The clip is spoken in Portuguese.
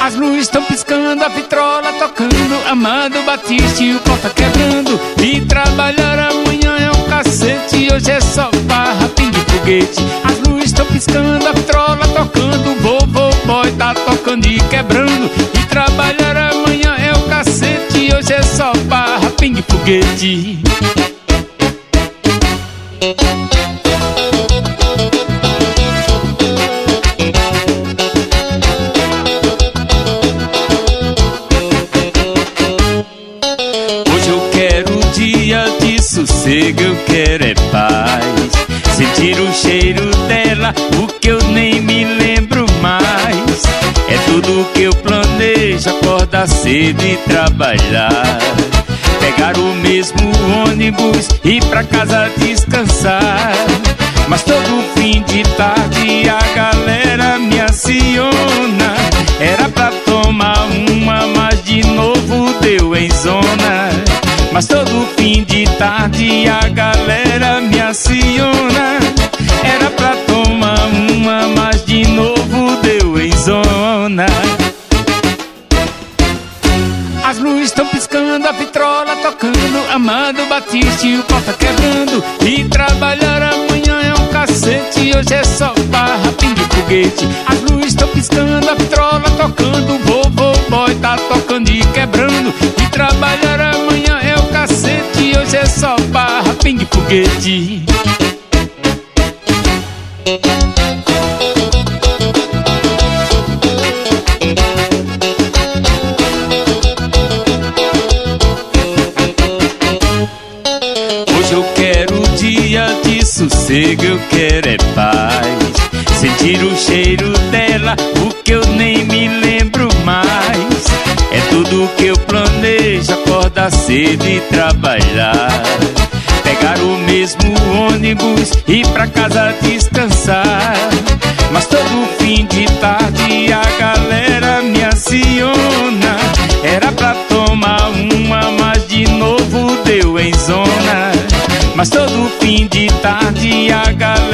As luzes estão piscando, a vitrola tocando, Amado Batista e o pau tá quebrando. E trabalhar amanhã é um cacete, hoje é só barra, pingue e foguete. As luzes estão piscando, a vitrola tocando, o vovô boy tá tocando e quebrando. E trabalhar amanhã é um cacete, hoje é só barra, pingue e foguete. Sossego, eu quero é paz, sentir o cheiro dela, o que eu nem me lembro mais. É tudo que eu planejo, acordar cedo e trabalhar, pegar o mesmo ônibus e ir pra casa descansar. Mas todo fim de tarde a galera me aciona, era pra tomar uma, mas de novo deu em zona. Mas todo fim de tarde a galera me aciona, era pra tomar uma, mas de novo deu em zona. As luzes estão piscando, a vitrola tocando, Amado Batista e o pau tá quebrando. E trabalhar amanhã é um cacete, hoje é só barra, pingue e foguete. As luzes estão piscando, a vitrola tocando, o vovô boy tá tocando e quebrando. E trabalhar amanhã é um cacete, hoje é só barra, pingue e foguete. Hoje eu quero dia de sossego, eu quero é paz, sentir o cheiro dela, o que eu nem me lembro mais. É tudo que eu planejo, acordar cedo e trabalhar, pegar o mesmo ônibus e ir pra casa descansar. Mas todo fim de tarde a galera me aciona, era pra tomar uma, mas de novo deu em zona. Mas todo fim de tarde a galera